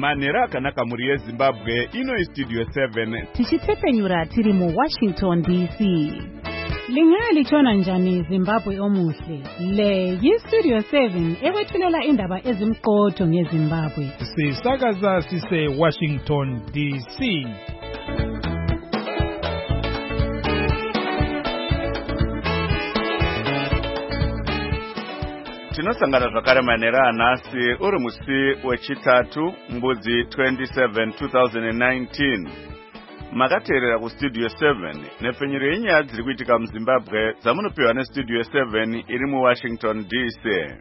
Manera akanaka muri yeZimbabwe ino Studio 7 tichitsepenyura tiri mu Washington DC. Lingalitshona njani Zimbabwe omuhle? Le yi-Studio 7 ekwethulela indaba ezimqotho ngeZimbabwe. Sisakaza sise Washington DC. Tinosangana zvakare Manera anasi uri musi wechitatu mbudzi 27 2019. Makateerera kuStudio 7 nepfenyuro yenyaya dziri kuitika muZimbabwe dzamunopiwa neStudio 7 iri muWashington DC.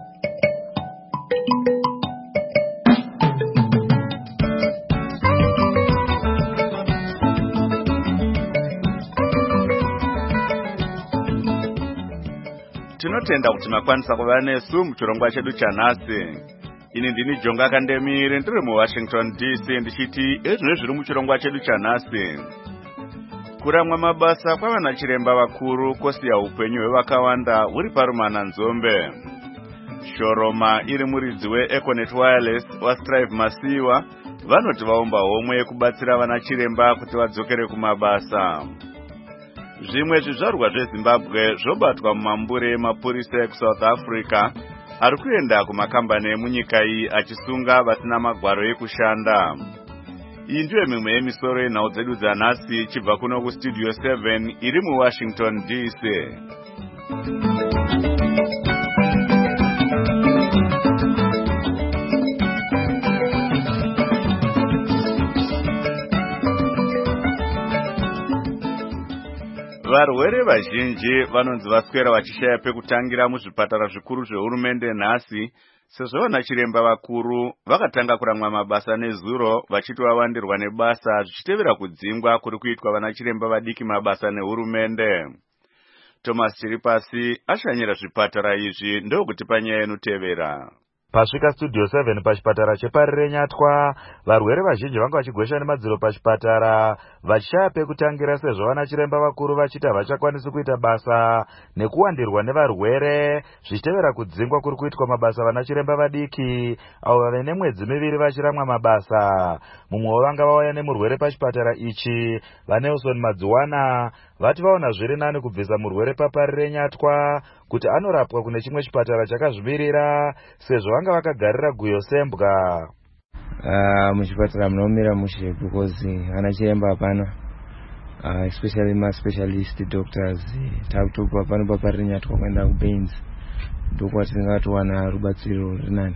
Tinotenda kuti makwanisa kuva nesu muchirongwa chedu chanhasi. Ini ndini Jonga Kandemire ndiri muWashington DC ndichiti ezvino zviri muchirongwa chedu chanhasi. Kuramwa mabasa kwavana chiremba vakuru kosiya upenyu hwevakawanda huri parumana nzombe. Shoroma iri muridzi weEconet Wireless waStrive Masiwa vanoti vaomba homwe yekubatsira vana chiremba kuti vadzokere kumabasa. Zvimwe zvizvarwa zveZimbabwe zvobatwa mumambure emapurisa ekuSouth Africa ari kuenda kumakambani emunyika iyi achisunga vasina magwaro ekushanda. Iyi ndiyo mimwe yemisoro yenhau dzedu dzanhasi chibva kuno kuStudio 7 iri muWashington DC. Varwere vazhinji vanonzi vaswera vachishaya pekutangira muzvipatara zvikuru zvehurumende nhasi, sezvo vana chiremba vakuru vakatanga kuramwa mabasa nezuro vachiti vawandirwa nebasa zvichitevera kudzingwa kuri kuitwa vana chiremba vadiki mabasa nehurumende. Thomas Chiripasi ashanyira zvipatara izvi ndokuti panyaya inotevera. Pasvika Studio 7 pachipatara cheParirenyatwa, varwere vazhinji vanga vachigwesha nemadziro pachipatara vachishaya pekutangira sezvo vana chiremba vakuru vachiti havachakwanisi kuita basa nekuwandirwa nevarwere zvichitevera kudzingwa kuri kuitwa mabasa vana chiremba vadiki avo vave nemwedzi miviri vachiramwa mabasa. Mumwe wavanga vauya nemurwere pachipatara ichi, vaNelson Madziwana, vati vaona zviri nani kubvisa murwere paParirenyatwa kuti anorapwa kune chimwe chipatara chakazvimirira sezvo vanga vakagarira guyo sembwa. Muchipatara munomira mushe because ana chiremba hapana, especially ma-specialist doctors takutopa pano paParirenyatwa kuenda kuBaines ndokwatiringatowana rubatsiro rinani,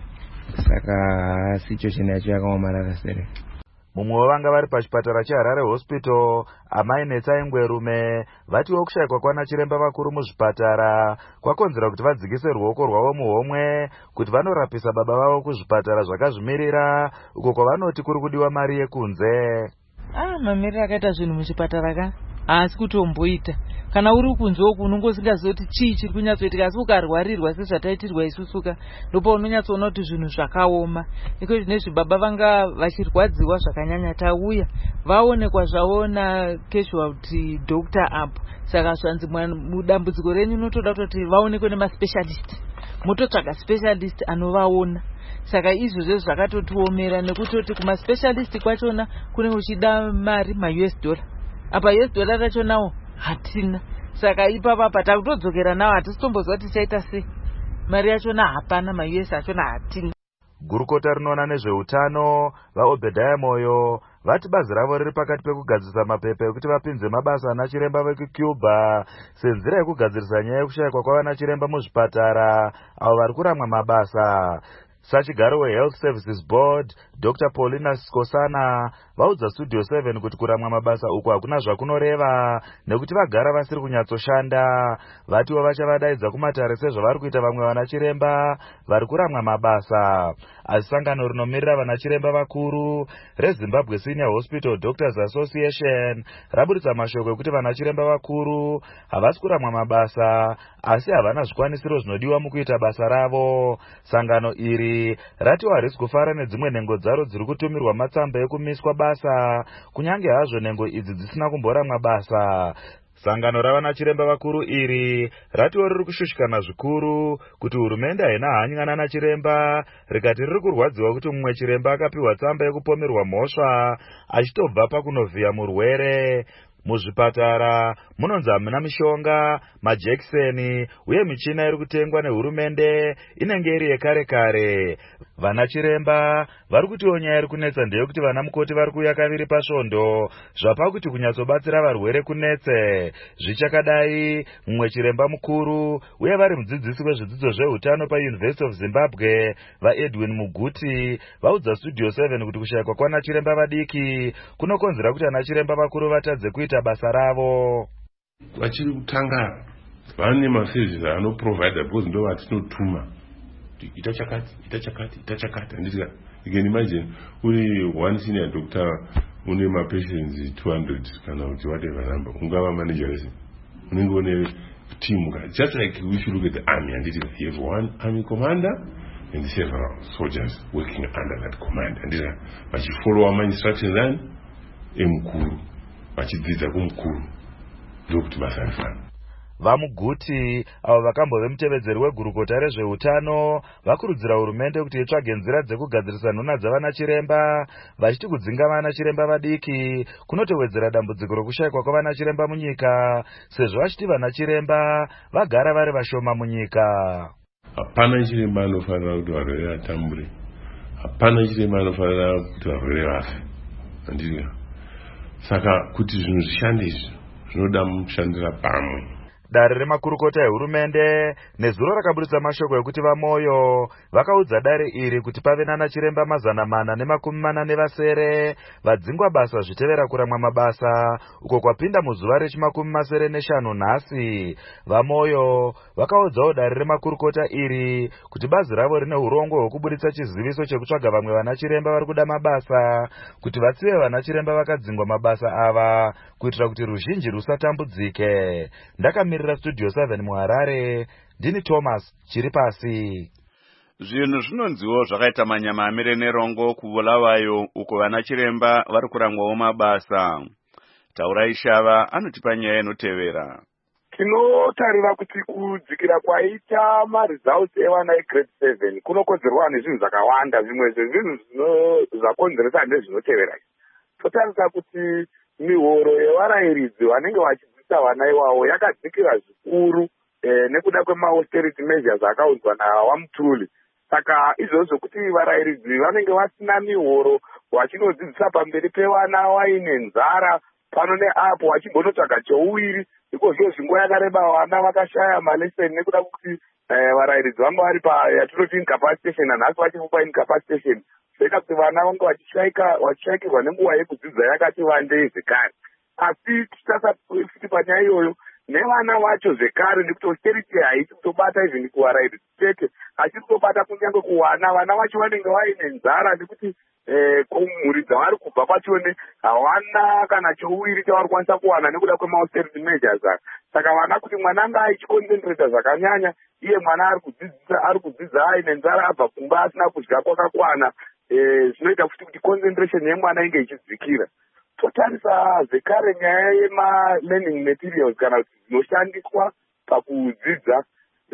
saka situation yacho yakaomarara sere. Mumwe wavanga vari pachipatara cheHarare Hospital, amai Netsaingwerume, vatiwo kushayikwa kwana chiremba vakuru muzvipatara kwakonzera kuti vadzikise ruoko rwavo muhomwe kuti vanorapisa baba vavo kuzvipatara zvakazvimirira uko kwavanoti kuri kudiwa mari yekunze. Mamiriro akaita zvinhu muchipatara ka haasi kutomboita. Kana uri kunze uku unongosingazoti chii chiri kunyatsoitika, asi ukarwarirwa sezvataitirwa isusuka ndopa unonyatsoona kuti zvinhu zvakaoma. Iko zvinezvi baba vanga vachirwadziwa zvakanyanya, tauya vaonekwa zvavo casualty doctor apo, saka zvanzi mudambudziko renyu unotoda kuti vaonekwe nemaspecialist, mototsvaga specialist anovaona. Saka izvozvo zvakatotiomera nekutoti kumaspecialist kwachona kune uchida mari ma-US dollar. Apa US dollar rachonawo hatina, saka ipapa takutodzokera nawo hatisitomboziva tichaita sei. Mari yachona hapana, ma-US achona hatina. Gurukota rinoona nezveutano vaObedhaya Moyo vati bazi ravo riri pakati pekugadzirisa mapepa ekuti vapinze mabasa ana chiremba vekuCuba senzira yekugadzirisa nyaya yekushayikwa kwavana chiremba muzvipatara avo vari kuramwa mabasa. Sachigaro weHealth Services Board Dr. Paulina Skosana vaudza Studio 7 kuti kuramwa mabasa uku hakuna zvakunoreva nekuti vagara vasiri kunyatsoshanda. Vatiwo vachavadaidza kumatare sezvo vari kuita vamwe vana chiremba vari kuramwa mabasa. Asi sangano rinomirira vana chiremba vakuru reZimbabwe Senior Hospital Doctors Association raburitsa mashoko ekuti vana chiremba vakuru havasi kuramwa mabasa asi havana zvikwanisiro zvinodiwa mukuita basa ravo. Sangano iri rati harisi kufara nedzimwe nhengo dzaro dziri kutumirwa matsamba ekumiswa basa kunyange hazvo nhengo idzi dzisina kumboramwa basa. Sangano ravanachiremba vakuru iri ratiwo riri kushushikana zvikuru kuti hurumende haina hanya nana chiremba, rikati riri kurwadziwa kuti mumwe chiremba akapiwa tsamba yekupomerwa mhosva achitobva pakunovhiya murwere. Muzvipatara munonzi hamuna mishonga, majekiseni uye michina iri kutengwa nehurumende inenge iri yekare kare. Vana chiremba vari kutiwo nyaya iri kunetsa ndeyekuti vana mukoti vari kuuya kaviri pasvondo zvapa kuti kunyatsobatsira varwere kunetse. Zvichakadai, mumwe chiremba mukuru uye vari mudzidzisi wezvidzidzo zveutano paUniversity of Zimbabwe vaEdwin Muguti vaudza Studio 7 kuti kushayikwa kwana chiremba vadiki kunokonzera kuti ana chiremba vakuru vatadze kuita basa ravo. Vachiri kutanga vane maservices anoprovide because ndo vatinotuma ita chakati andika. You can imagine uri one senior doctor une mapatients 200 kana kuti whatever number ungava manager wese unenge une team just like we should look at the army and you have one army commander and several soldiers working under that command and vachifollow ama instructions and emukuru vachidzidza kumukuru ndokuti basa rifana. Vamuguti avo vakambove mutevedzeri wegurukota rezveutano vakurudzira hurumende kuti itsvage nzira dzekugadzirisa nhuna dzavana chiremba, vachiti kudzinga vana chiremba vadiki kunotowedzera dambudziko rokushayikwa kwavana chiremba munyika, sezvo vachiti vana chiremba vagara vari vashoma munyika. Hapana chiremba anofanira kuti varwere vatambure, hapana chiremba anofanira kuti varwere vafe. Andizvo saka kuti zvinhu zvishande izvi zvinoda mushandira pamwe. Dare remakurukota ehurumende nezuro rakaburitsa mashoko ekuti vamoyo vakaudza dare iri kuti pave nana chiremba 440 vadzingwa basa zvitevera kuramwa mabasa uko kwapinda muzuva rechi45 nhasi. Vamoyo vakaudzawo dare remakurukota iri kuti bazi ravo rine urongo hwekuburitsa chiziviso chekutsvaga vamwe vana chiremba vari kuda mabasa kuti vatsive vana chiremba vakadzingwa mabasa ava kuitira kuti ruzhinji rusatambudzike. Ndakamira Studio 7 muHarare, ndini Thomas Chiripasi. Zvinhu zvinonziwo zvakaita manyama amire nerongo kuvulawayo uko vana chiremba vari kurangwawo mabasa. Taurai Shava anotipa nyaya inotevera. Tinotarira kuti kudzikira kwaita maresults evana egrade 7 kunokonzerwa nezvinhu zvakawanda. Zvimwe zvezvinhu zvakonzeresa ndezvinotevera. Totarisa kuti mihoro yevarayiridzi vanenge vachidzisa vana iwawo yakadzikira zvikuru nekuda kwema-austerity measures akaunzwa naWamtuli. Saka izvozvo kuti varayiridzi vanenge vasina mihoro vachinodzidzisa pamberi pevana vaine nzara pano neapo vachimbonotsvaga chouwiri. Ikozvo zvinguva yakareba vana vakashaya maleseni nekuda kuti varayiridzi vanga vari yatinoti incapacitation nanhasi vachifupa incapacitation. Zveka kuti vana vanga vachishayikirwa nenguva yekudzidza yakati wandei zvekare. Asi tichasati panyaya iyoyo nevana vacho zvekare nekuti austerity haiti kutobata izvini kuvarayiridzi chete, asi kutobata kunyange kuvana. Vana vacho vanenge vaine nzara nekuti kumhuri dzavari kubva pachone hawana kana chouwiri chavari kwanisa kuwana nekuda kwema-austerity measures. Saka vana kuti mwana anga achiconcentrata zvakanyanya, iye mwana ari kudzidza aine nzara abva kumba asina kudya kwakakwana, zvinoita kuti concentration yemwana inge ichidzikira. Totarisa zvekare nyaya yema-learning materials kana kuti dzinoshandiswa pakudzidza.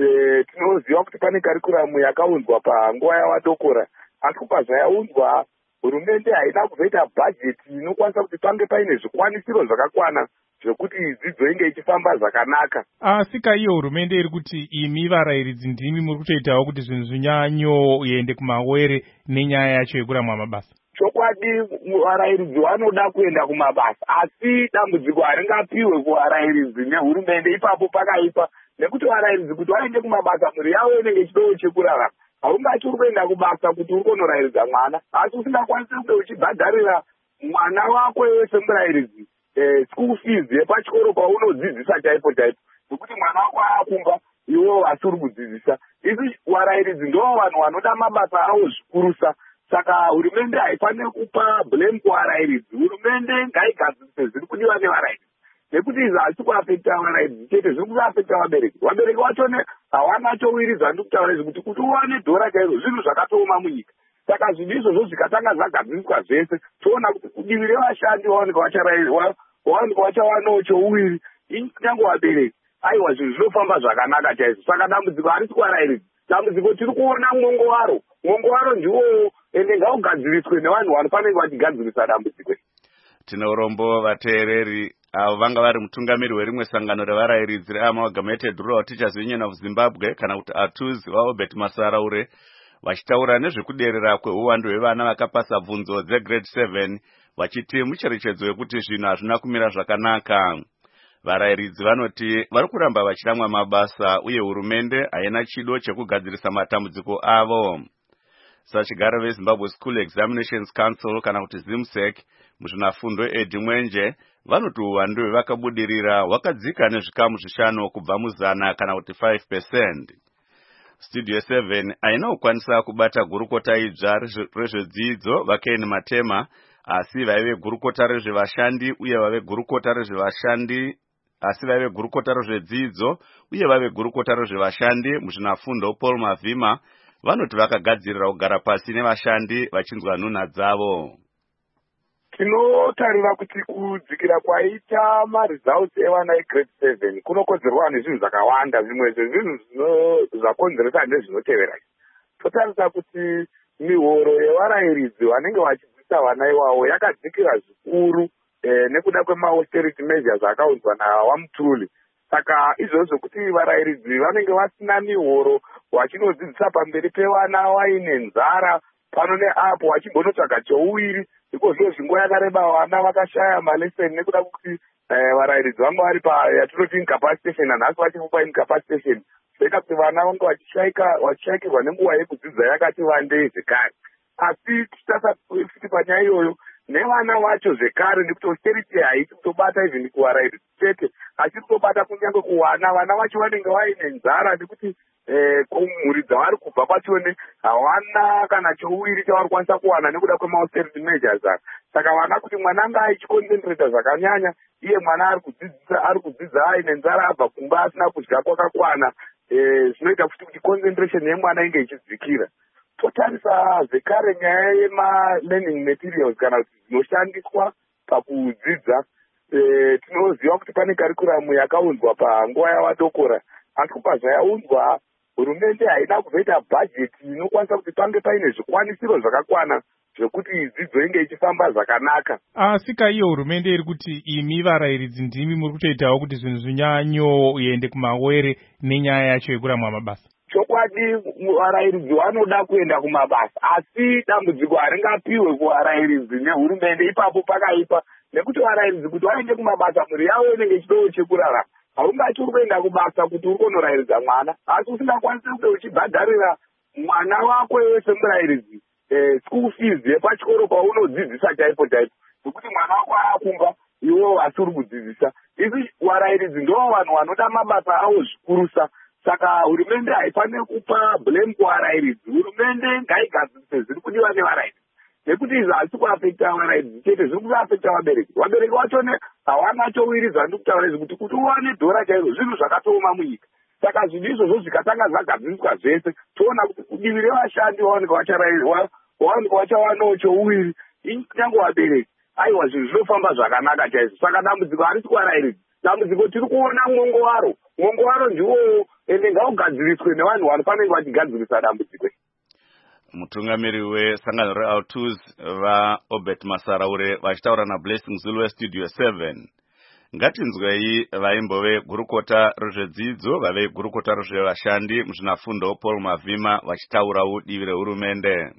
Tinoziva kuti pane karikuramu yakaunzwa panguva yavadokora, asi kubva zvayaunzwa hurumende haina kuzoita bhajeti inokwanisa kuti pange paine zvikwanisiro zvakakwana zvekuti dzidzo inge ichifamba zvakanaka. Asi kaiyo hurumende iri kuti imi varayiridzi ndimi muri kutoitawo kuti zvinhu zvinyanyo ende kumawere nenyaya yacho yekuramwa mabasa. Chokwadi varayiridzi vanoda kuenda kumabasa, asi dambudziko haringapiwe kuvarayiridzi nehurumende ipapo pakaipa, nekuti varayiridzi kuti vaende kumabasa mhuri yavo inenge ichidowo chekurarama. Haungati uri kuenda kubasa kuti uri kunorayiridza mwana, asi usingakwanisi kunge uchibhadharira mwana wako iwe semurayiridzi school fees yepachikoro paunodzidzisa chaipo nekuti mwana wako aakumba iwewo asi uri kudzidzisa. Isi varayiridzi ndoo vanhu vanoda mabasa avo zvikurusa. Saka hurumende haifaniri kupa blame kuvarayiridzi. Hurumende ngaigadzirise zviri kudiwa nevarayiridzi, nekuti izvi hasi kuafekta varayiridzi chete, zviri kuafekta vabereki. Vabereki vachone hawana chowiridzwa ndikutaura izvi kuti uwane dhora chaizvo zvinhu zvakatooma munyika. Saka zvinhu izvozvo zvikatanga zvagadziriswa zvese, toona kuti kudivi revashandi vaoneka vachawanawo chouwiri, inyange vabereki aiwa zvinhu zvinofamba zvakanaka chaizvo. Saka dambudziko harisi kuvarairidzi, dambudziko tiri kuona mwongo waro ndiwo ende ngaugadziriswe nevanhu vanofanenge vachigadzirisa dambudziko. Tine urombo vateereri avo vanga vari mutungamiri werimwe sangano revarairidzi reAmalgamated Rural Teachers Union of Zimbabwe kana kuti ATUZ vaObert Masaraure vachitaura nezvekuderera kweuwandu hwevana vakapasa bvunzo dzegrade 7 vachiti mucherechedzo wekuti zvinhu hazvina kumira zvakanaka. Varairidzi vanoti vari kuramba vachiramwa mabasa uye hurumende haina chido chekugadzirisa matambudziko avo. Sachigara veZimbabwe School Examinations Council kana kuti ZIMSEC muzvinafundo Edi Mwenje vanoti uwandu hwevakabudirira hwakadzika nezvikamu 5 kubva muzana kana kuti 5%. Studio 7 haina kukwanisa kubata gurukota idzva rezvedzidzo vaKeni Matema, asi vaive gurukota rezvevashandi uye vave gurukota rezvevashandi asi vaive gurukota rezvedzidzo uye vave gurukota rezvevashandi muzvinafundo Paul Mavhima vanoti vakagadzirira kugara pasi nevashandi vachinzwa nhunha dzavo. Tinotarira kuti kudzikira kwaita maresults evana egrade 7 kunokonzerwa nezvinhu zvakawanda, zvimwe zvezvinhu zvakonzeresa ndezvinotevera. Totarisa kuti mihoro yevarairidzi vanenge vachidzidzisa vana ivavo yakadzikira zvikuru nekuda kwema-austerity measures akaunzwa naWamtuli. Saka izvozvo kuti varairidzi vanenge vasina mihoro vachinodzidzisa pamberi pevana vaine nzara pano neapo vachimbonotsvaga chouwiri, iko zviro zvinguva yakareba vana vakashaya maleseni nekuda kuti varairidzi vanga vari yatinoti incapacitation, nanhasi vachimupa incapacitation. Zveka kuti vana vanga vachishaikirwa nenguva yekudzidza yakati wandei zvekare. Asi tichitasafuti panyaya iyoyo nevana vacho zvekare nekuti austerity haisi kutobata even kuvarairidzi chete, asi kutobata kunyange kuvana. Vana vacho vanenge vaine nzara nekuti kumhuri dzavari kubva pachone hawana kana chouwiri chavari kwanisa kuwana nekuda kwema-austerity measures. Saka vana kuti mwana anga achiconcentrata zvakanyanya, iye mwana ari kudzidza aine nzara abva kumba asina kudya kwakakwana, zvinoita futi kuti concentration yemwana inge ichidzikira. Totarisa zvekare nyaya yema-learning materials kana kuti dzinoshandiswa pakudzidza, tinoziva kuti pane karikuramu yakaunzwa panguva yavadokora, asi kubva zvayaunzwa hurumende haina kuzoita bhajeti inokwanisa kuti pange paine zvikwanisiro zvakakwana zvekuti dzidzo inge ichifamba zvakanaka. Asi kaiyo hurumende iri kuti imi varairidzi ndimi muri kutoitawo kuti zvinhu zvinyanyoende kumawere nenyaya yacho yekuramwa mabasa. Chokwadi varairidzi vanoda kuenda kumabasa, asi dambudziko haringapiwe kuvarairidzi nehurumende ipapo pakaipa, nekuti varairidzi kuti vaende kumabasa mhuri yavo inenge ichidowo chekurarama. Haungati uri kuenda kubasa kuti uri kunorairidza mwana, asi usingakwanisi kuti uchibhadharira mwana wako iwe semurairidzi school fees yepachikoro paunodzidzisa chaipo nekuti mwana wako aakumba iwewo hasi uri kudzidzisa. Isi varairidzi ndoo vanhu vanoda mabasa avo zvikurusa. Saka hurumende haifaniri kupa blame kuvarairidzi. Hurumende ngaigadzirise zviri kudiwa nevarairidzi, nekuti izvi hasi kuafekta varairidzi chete, zviri kuafekta vabereki. Vabereki vachone hawana chowiridzwa ndikutaura izvi kuti uwane dhora chaizvo zvinhu zvakatooma munyika. Saka zvinhu izvozvo zvikatanga zvagadziriswa zvese, toona kuti kudivi revashandi vawanenge vachawanawo chouwiri, inyange vabereki aiwa zvinhu zvinofamba zvakanaka chaizvo. Saka dambudziko harisi kuvarairidzi, dambudziko tiri kuona mwongo waro ndiwo ende ngaugadziriswe nevanhu vanofanenge vachigadzirisa dambudziko. Mutungamiri wesangano reATUZ vaObert Masaraure vachitaura naBlessing Zulu weStudio 7. Ngatinzwei vaimbove gurukota rezvedzidzo vave gurukota rezvevashandi muzvinafundo Paul Mavhima vachitaurawo divi rehurumende.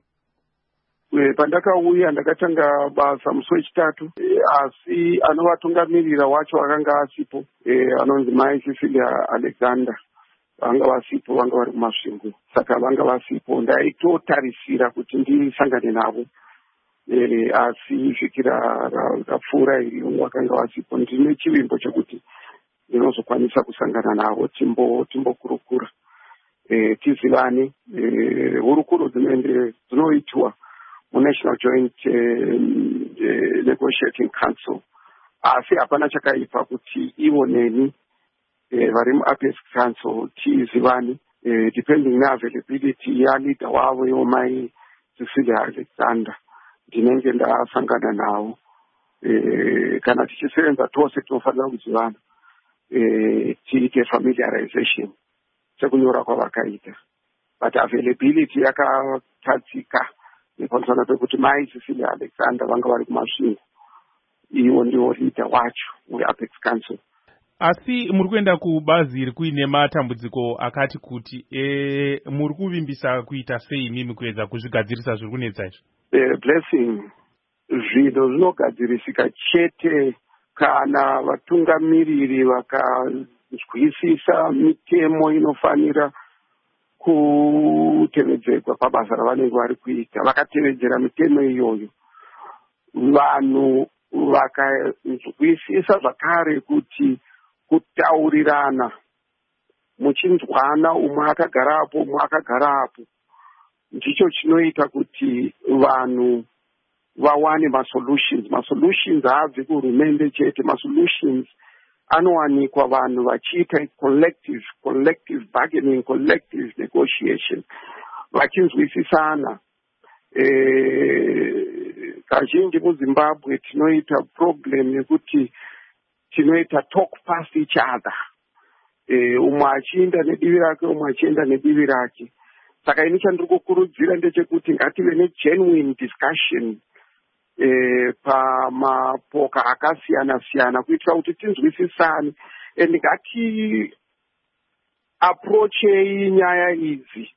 Pandakauya ndakatanga basa musi wechitatu, asi anovatungamirira wacho akanga asipo, anonzi Mai Cecilia Alexander, vanga vasipo, vanga vari kumasvingo, saka vanga vasipo. Ndaitotarisira kuti ndisangane navo, asi svikira rapfuura iri vakanga vasipo. Ndine chivimbo chekuti ndinozokwanisa kusangana navo timbokurukura, tizivane. Hurukuro dzinoitwa muNational Joint Negotiating Council, asi hapana chakaipa kuti ivo neni vari muApex Council tizivane, depending neavailability yaleader wavo yomai Cecilia Alexander ndinenge ndasangana navo. Kana tichisevenza tose tinofanira kuzivana, tiite familiarization sekunyora kwavakaita, but availability yakatatsika nepamusana pekuti mai Cecilia Alexander vanga vari kumasvingo, iwo ndiwo leader wacho weApex Council. Asi muri kuenda kubazi rikuine matambudziko akati kuti muri kuvimbisa kuita sei imimi kuedza kuzvigadzirisa zviri kunetsa izvo? Blessing, zvinhu zvinogadzirisika chete kana vatungamiriri vakazwisisa mitemo inofanira kutevedzerwa pabasa ravanenge vari kuita. Vakatevedzera mitemo iyoyo, vanhu vakazwisisa zvakare kuti kutaurirana muchinzwana, umwe akagarapo umwe akagarapo, ndicho chinoita kuti vanhu vawane masolutions. Masolutions haabvi kuhurumende chete, masolutions anowanikwa vanhu vachiita collective bargaining, collective negotiation, vachinzwisisana. Kazhinji muZimbabwe tinoita problem yekuti tinoita talk past each other, umwe achienda nedivi rake umwe achienda nedivi rake. Saka ini chandiri kukurudzira ndechekuti ngative negenuine discussion pamapoka akasiyana siyana kuitira kuti tinzwisisane, and ngati approachei nyaya idzi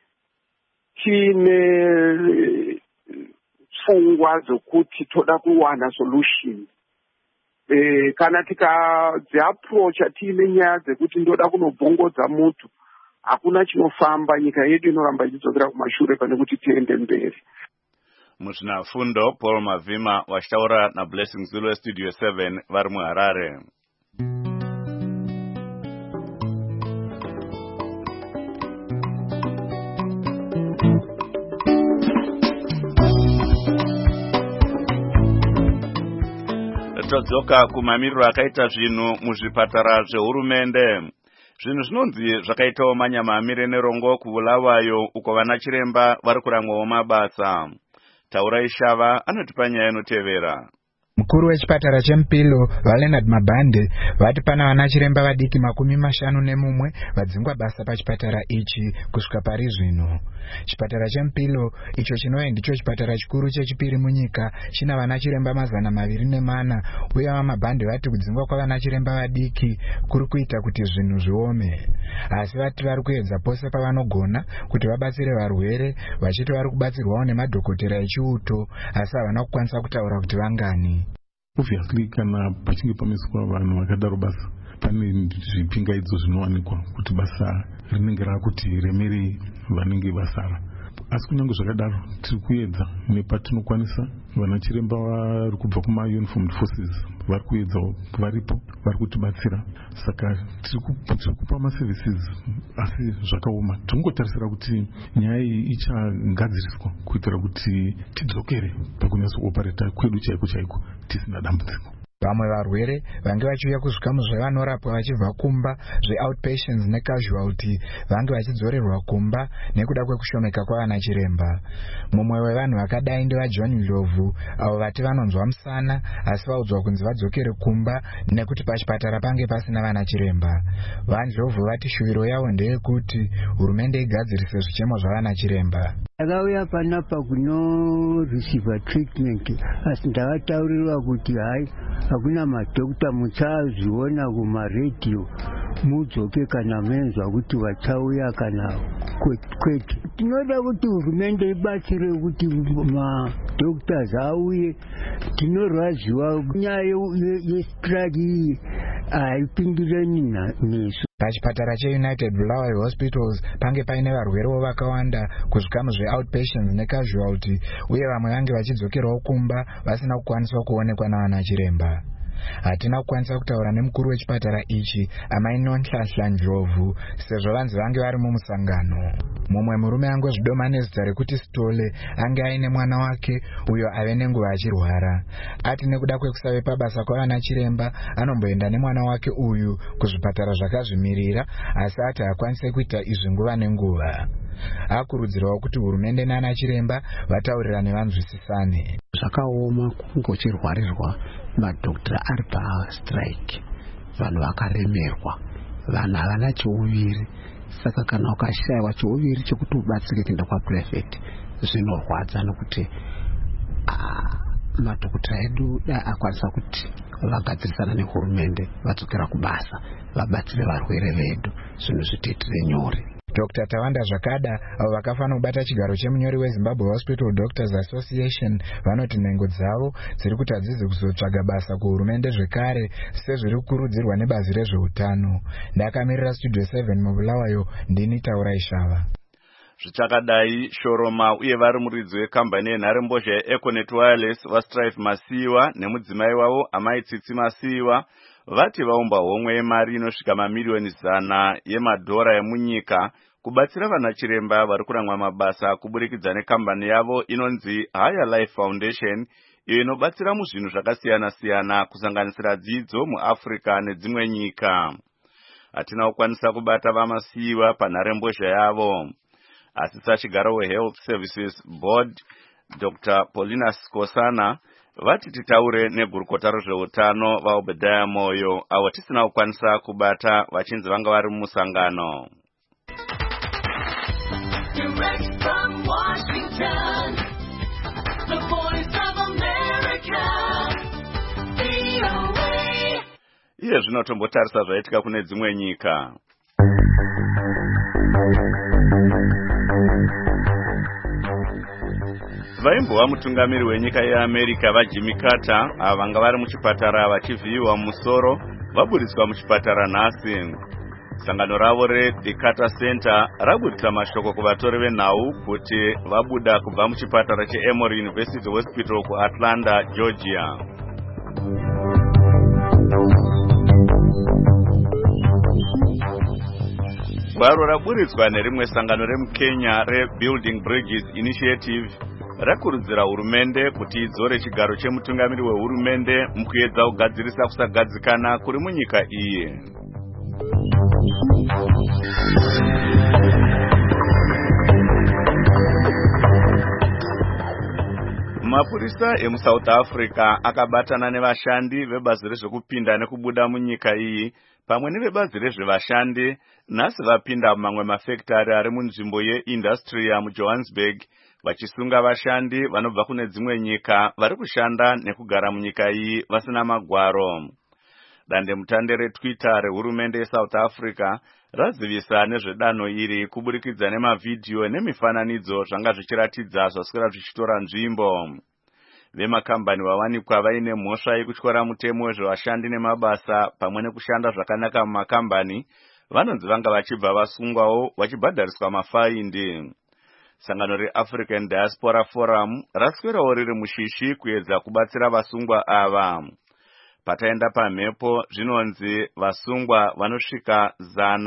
tine pfungwa dzokuti toda kuwana solution. Kana tikadziapproacha tiine nyaya dzekuti ndoda kunobvongodza mutu, hakuna chinofamba, nyika yedu inoramba ichidzokera kumashure pane kuti tiende mberi. Muzvinafundo Paul Mavhima vachitaura naBlessing Zulu Studio 7 vari muHarare. Todzoka kumamiriro akaita zvinhu muzvipatara zvehurumende. Zvinhu zvinonzi zvakaitawo manyamamire nerongo kuBulawayo uko vana chiremba vari kurangwawo mabasa. Taurai Shava anotipa nyaya inotevera. Mukuru wechipatara cheMpilo Valenard Mabande vati pana vana chiremba vadiki 51 vadzingwa basa pachipatara ichi kusvika pari zvino. Chipatara cheMpilo icho chinove ndicho chipatara chikuru chechipiri munyika china vana chiremba 204 uye Mabande vati kudzingwa kwavana chiremba vadiki kuri kuita kuti zvinhu zviome. Asi vati vari kuedza pose pavanogona kuti vabatsire varwere, vachiti vari kubatsirwawo nemadhokotera echiuto, asi havana kukwanisa kutaura kuti vangani. Obviously kana pachinge pamiswa vanhu vakadaro basa pane zvipingaidzo zvinowanikwa kuti basa rinenge rakuti remere vanenge vasara. Asi kunyange zvakadaro tiri kuedza nepatinokwanisa. Vana chiremba vari kubva kuma-uniformed forces vari kuedza varipo, vari kutibatsira. Saka tiri kupa maservices asi zvakaoma. Tingotarisira kuti nyaya iyi ichagadziriswa kuitira kuti tidzokere pakunyatso operata kwedu chaiko chaiko tisina dambudziko. Vamwe varwere vange vachiuya kuzvikamu zvevanorapwa vachibva kumba zveoutpatients necasualty vange vachidzorerwa kumba nekuda kwekushomeka kwavana chiremba. Mumwe wevanhu vakadai ndevaJohn Ndlovu avo vati vanonzwa musana asi vaudzwa kunzi vadzokere kumba nekuti pachipatara pange pasina vana chiremba. VaNdlovu vati shuviro yavo ndeyekuti hurumende igadzirise zvichemo zvavana chiremba. Akauya panapa kuno receive treatment asi ndakataurirwa kuti hai hakuna madhokta muchazviona kumaredhiyo, mudzoke kana menzwa kuti vachauya kana kwete. Tinoda kuti hurumende ibatsire kuti madhoktas auye. Tinorwadziwa nyaya yestrike iyi haipindirani nesu. Pachipatara cheUnited Bulawayo Hospitals pange paine varwerewo vakawanda kuzvikamu zveoutpatients necasualty uye vamwe vange vachidzokerawo kumba vasina kukwaniswa kuonekwa navana chiremba. Hatina kukwanisa kutaura nemukuru wechipatara ichi Amai Nonhlanhla Ndlovu sezvo vanzi vange vari mumusangano. Mumwe murume angozvidoma nezita rekuti Stole ange aine mwana wake uyo ave nenguva achirwara. Ati nekuda kwekusave pabasa kwavana chiremba anomboenda nemwana wake uyu kuzvipatara zvakazvimirira asi ati hakwanise kuita izvi nguva nenguva. Akurudzirawo kuti hurumende nana chiremba vataurirane vanzwisisane. Zvakaoma kungochirwarirwa madhokta ari pastrike. vanhu vakaremerwa, vanhu havana cheuviri. Saka kana ukashayiwa cheuviri chekuti ubatsirike kuenda kwaprivate zvinorwadza, nokuti madhokotera edu dai akwanisa kuti vagadzirisana nehurumende vadzokera kubasa vabatsire varwere vedu, zvinhu zvitiitire nyore. Dr. Tawanda Zvakada, avo vakafanira kubata chigaro chemunyori weZimbabwe Hospital Doctors Association, vanoti nhengo dzavo dziri kuti hadzizi kuzotsvaga basa kuhurumende zvekare sezviri kukurudzirwa nebazi rezveutano. Ndakamirira Studio 7 muBulawayo, ndini Taurai Shava. Zvichakadai, Shoroma uye vari muridzi wekambani yenharembozha yeEconet Wireless vaStrive Masiyiwa nemudzimai wavo Amai Tsitsi Masiyiwa vati vaumba homwe yemari inosvika mamiliyoni 100 yemadhora emunyika kubatsira vanachiremba vari kuramwa mabasa kuburikidza nekambani yavo inonzi Higher Life Foundation, iyo inobatsira muzvinhu zvakasiyana-siyana kusanganisira dzidzo muAfrica nedzimwe nyika. Hatina kukwanisa kubata vaMasiyiwa panharembozha yavo. Asisa chigaro weHealth Services Board Dr. Paulina Skosana vati titaure negurukota rezveutano vaObadiah Moyo, avo tisina kukwanisa kubata vachinzi vanga vari mumusangano. Iye zvino tombotarisa zvaitika kune dzimwe nyika. Vaimbova mutungamiri wenyika yeAmerica vaJimmy Carter, ava vanga vari muchipatara vachivhiyiwa musoro, vaburitswa muchipatara nhasi. Sangano ravo reThe Carter Center rabudisa mashoko kuvatori venhau kuti vabuda kubva muchipatara cheEmory University Hospital kuAtlanta, Georgia. Gwaro raburitswa nerimwe sangano remuKenya reBuilding Bridges Initiative rakurudzira hurumende kuti idzore chigaro chemutungamiri wehurumende mukuedza kugadzirisa kusagadzikana kuri munyika iyi. Mapurisa emuSouth Africa akabatana nevashandi vebazi rezvekupinda nekubuda munyika iyi pamwe nevebazi rezvevashandi nhasi vapinda mumamwe mafekitari ari munzvimbo yeIndustrial muJohannesburg vachisunga vashandi vanobva kune dzimwe nyika vari kushanda nekugara munyika iyi vasina magwaro. Dandemutande reTwitter rehurumende yeSouth Africa razivisa nezvedanho iri kuburikidza nemavhidhiyo nemifananidzo zvanga zvichiratidza zvaswera zvichitora nzvimbo. Vemakambani vawanikwa vaine mhosva yekutyora mutemo wezvevashandi nemabasa pamwe nekushanda zvakanaka mumakambani vanonzi vanga vachibva vasungwawo vachibhadhariswa mafaindi. Sangano reAfrican Diaspora Forum raswerawo riri mushishi kuedza kubatsira vasungwa ava. Pataenda pamhepo zvinonzi vasungwa vanosvika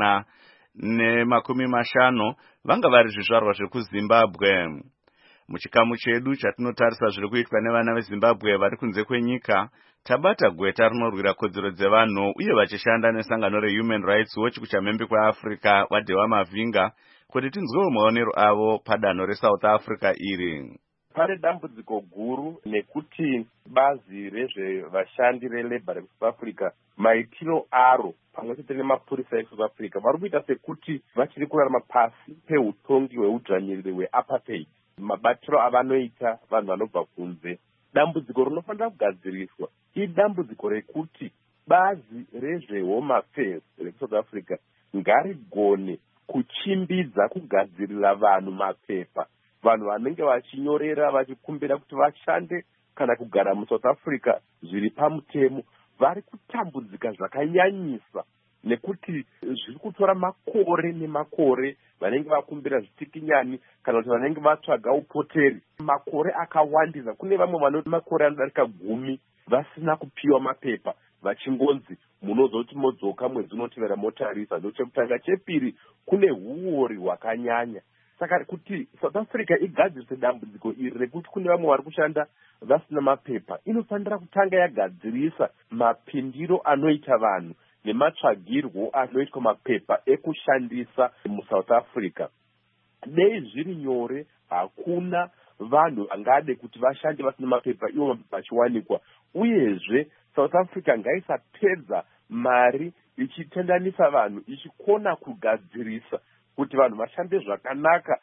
150 vanga vari zvizvarwa zvekuZimbabwe. Muchikamu chedu chatinotarisa zviri kuitwa nevana veZimbabwe vari kunze kwenyika, tabata gweta rinorwira kodzero dzevanhu uye vachishanda nesangano reHuman Rights Watch kuchamhembe kweAfrica vaDhewa Mavhinga kuti tinzwewo maonero avo padanho reSouth Africa iri. Pane dambudziko guru nekuti bazi rezvevashandi reLabour eSouth Africa maitiro aro pamwe chete nemapurisa eSouth Africa vari kuita sekuti vachiri kurarama pasi peutongi hweudzvanyiriri hweapartheid, mabatiro avanoita vanhu vanobva kunze. Dambudziko rinofanira kugadziriswa idambudziko rekuti bazi rezveHome Affairs reSouth Africa ngarigone kuchimbidza kugadzirira vanhu mapepa, vanhu vanenge vachinyorera vachikumbira kuti vashande kana kugara muSouth Africa zviri pamutemo vari kutambudzika zvakanyanyisa nekuti zviri kutora makore nemakore vanenge vakumbira zvitikinyani kana kuti vanenge vatsvaga upoteri makore akawandisa. Kune vamwe vanoti makore anodarika 10 vasina kupiwa mapepa vachingonzi munozoti modzoka mwedzi unotevera motarisa. Ndochekutanga. Chepiri, kune huori hwakanyanya. Saka kuti South Africa igadzirise dambudziko iri rekuti kune vamwe vari kushanda vasina mapepa, inofanira kutanga yagadzirisa mapindiro anoita vanhu nematsvagirwo anoitwa mapepa ekushandisa muSouth Africa. Dei zviri nyore, hakuna vanhu vangade kuti vashande vasina mapepa ivo vachiwanikwa. Uyezve South Africa ngaisapedza mari ichitendanisa vanhu, ichikona kugadzirisa kuti vanhu vashande zvakanaka,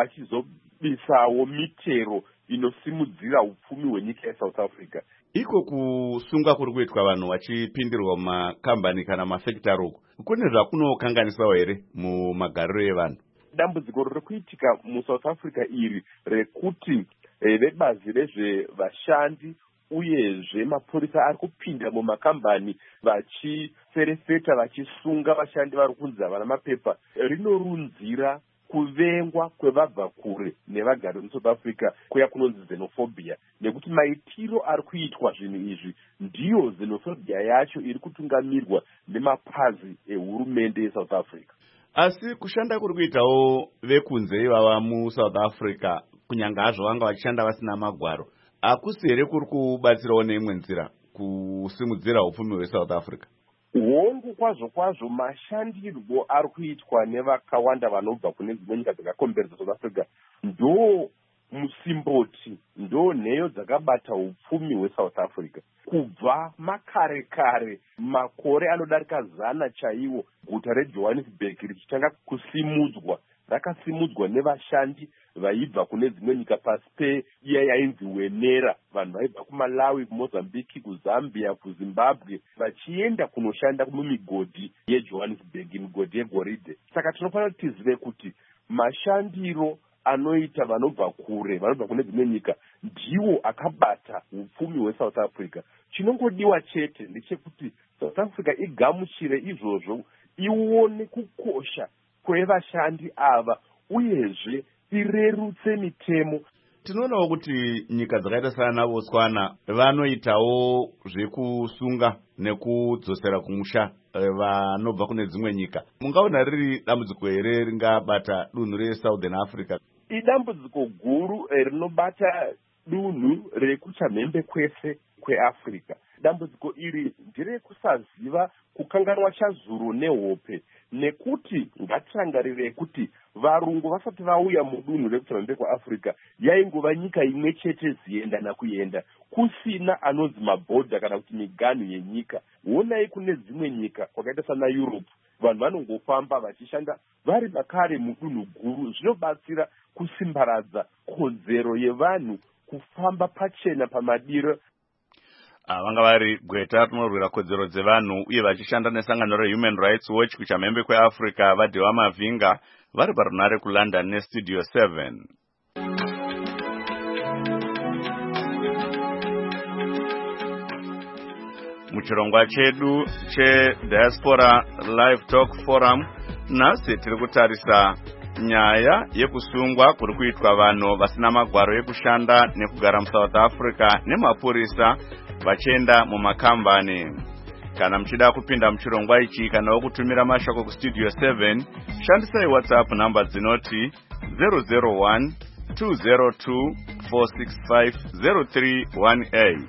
vachizobisawo mitero inosimudzira upfumi hwenyika yeSouth Africa. Iko kusunga kuri kuitwa vanhu vachipindirwa mumakambani kana mafekitari uku, kune zvakunokanganisawo here mumagariro evanhu? Dambudziko riri kuitika muSouth Africa iri rekuti vebazi rezvevashandi uyezve mapurisa ari kupinda mumakambani vachiferefeta, vachisunga vashandi vari kunzi havana mapepa, rinorunzira kuvengwa kwevabva kure nevagari muSouth Africa kuya kunonzi xenophobia, nekuti maitiro ari kuitwa zvinhu izvi ndiyo xenophobia yacho iri kutungamirwa nemapazi ehurumende yeSouth Africa. Asi kushanda kuri kuitawo vekunze ivava muSouth Africa, kunyange hazvo vanga vachishanda vasina magwaro, hakusi here kuri kubatsirawo neimwe nzira kusimudzira upfumi hweSouth Africa? Hongu kwazvo mashandirwo ari kuitwa nevakawanda vanobva kune dzimwe nyika dzakakomberedza South Africa ndo musimboti, ndo nheyo dzakabata upfumi hweSouth Africa kubva makare makore anodarika 100 chaiwo. Guta reJohannesburg richitanga kusimudzwa, rakasimudzwa nevashandi vaibva kune dzimwe nyika pasi peiya yainzi Wenera, vanhu vaibva kuMalawi, kuMozambique, kuZambia, kuZimbabwe, vachienda kunoshanda mumigodhi yeJohannesburg, migodhi yegoridhe. Saka tinofanira kuti tizive kuti mashandiro anoita vanobva kure, vanobva kune dzimwe nyika, ndiwo akabata upfumi hweSouth Africa. Chinongodiwa chete ndechekuti South Africa igamuchire izvozvo, ione kukosha kwevashandi ava, uyezve irerutse mitemo. Tinoonawo kuti nyika dzakaita sana Botswana vanoitawo zvekusunga nekudzosera kumusha vanobva kune dzimwe nyika. Mungaona riri dambudziko here ringabata dunhu reSouthern Africa? Idambudziko guru rinobata dunhu rekuchamhembe kwese kweAfrica. Dambudziko iri nderekusaziva kukanganwa chazuro nehope, nekuti ngatirangarire kuti varungu vasati vauya mudunhu rekuchamhembe kwaAfrica yaingova nyika imwe chete zienda kuenda, kusina anonzi mabhodha kana kuti miganhu yenyika. Honai kune dzimwe nyika kwakaita sana Europe, vanhu vanongofamba vachishanda vari makare mudunhu guru. Zvinobatsira kusimbaradza kodzero yevanhu kufamba pachena pamadiro. Vanga vari Gweta rinorwira kodzero dzevanhu uye vachishanda nesangano reHuman Rights Watch kuchamhembe kweAfrica, Vadhewa Mavhinga, vari parunare kuLondon neStudio 7. Muchirongwa chedu cheDiaspora Live Talk Forum, nhasi tiri kutarisa nyaya yekusungwa kuri kuitwa vanhu vasina magwaro ekushanda nekugara muSouth Africa nemapurisa vachienda mumakambani. Kana muchida kupinda muchirongwa ichi kana kutumira mashoko kuStudio 7, shandisai WhatsApp namba dzinoti 001 202 465 0318.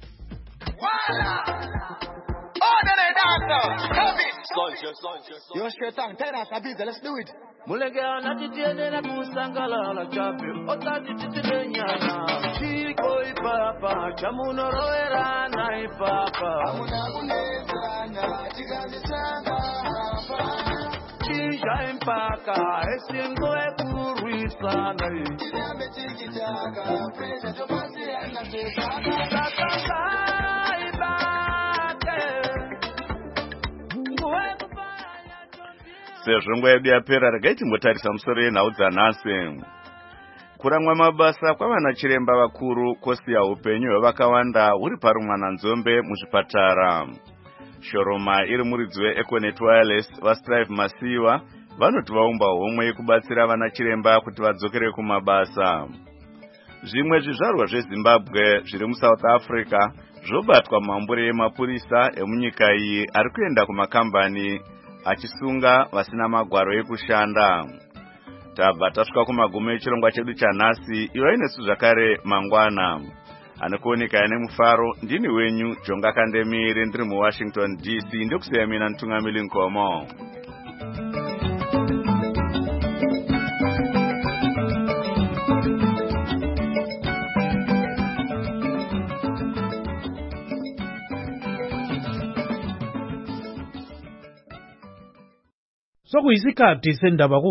Yo, Shaitan, tell us a bit, let's do it. Mulegea na titiene na kusangala la chapi, otati titibenyana. Chiko ipapa, chamuno roera na ipapa. Amuna kunezana, chigazisana hapa. Chisha impaka, esingo ekuruisana. Chidambe chikitaka, presa chopasi anasesana. Kakaka ibake. Sezvo nguva yedu yapera, regai timbotarisa musoro yenhau dzanhasi. Kuramwa mabasa kwavana chiremba vakuru kwosiya upenyu hwevakawanda huri parumwananzombe muzvipatara. Shoroma iri muridzi weEconet Wireless vaStrive Masiva vanoti vaumba homwe yekubatsira vana chiremba kuti vadzokere kumabasa. Zvimwe zvizvarwa zveZimbabwe zviri muSouth Africa zvobatwa mambure emapurisa emunyika iyi ari kuenda kumakambani achisunga vasina magwaro ekushanda. Tabva tasvika kumagumo echirongwa chedu chanhasi, iwa inesu zvakare mangwana. Anokuoneka nemufaro, ndini wenyu Jonga Kandemire, ndiri muWashington DC, ndokusiya mina Ntungamili Nkomo. sokuyisikhathi sendaba